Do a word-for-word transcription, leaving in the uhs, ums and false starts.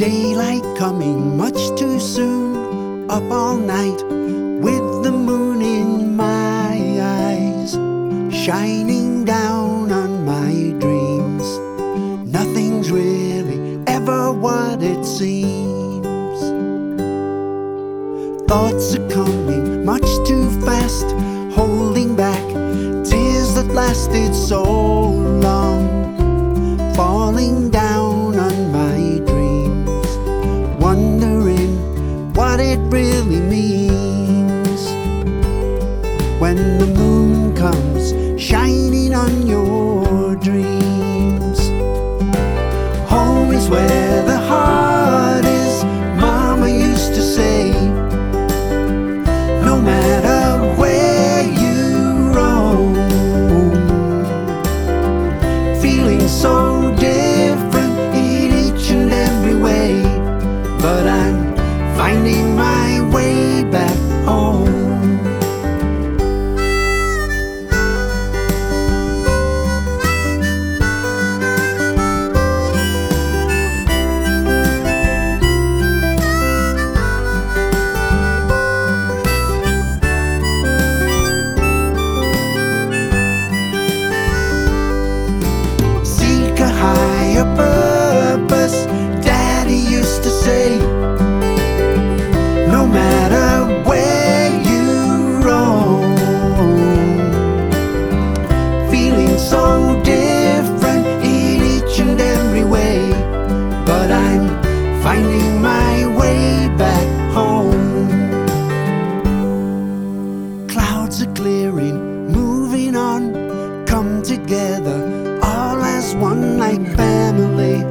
Daylight coming much too soon, up all night with the moon in my eyes, shining down on my dreams. Nothing's really ever what it seems. Thoughts are coming much too fast, holding back tears that lasted so long, falling down on my dreams, wondering what it really means. When the moon comes shining on your dreams, home is where the heart is, Mama used to say. No matter where you roam, feeling so different in each and every way, but I'm finding my way back home. Higher purpose, Daddy used to say. No matter where you roam, feeling so different in each and every way, but I'm finding my way back home. Clouds are clearing, moving on, come together all as one like family.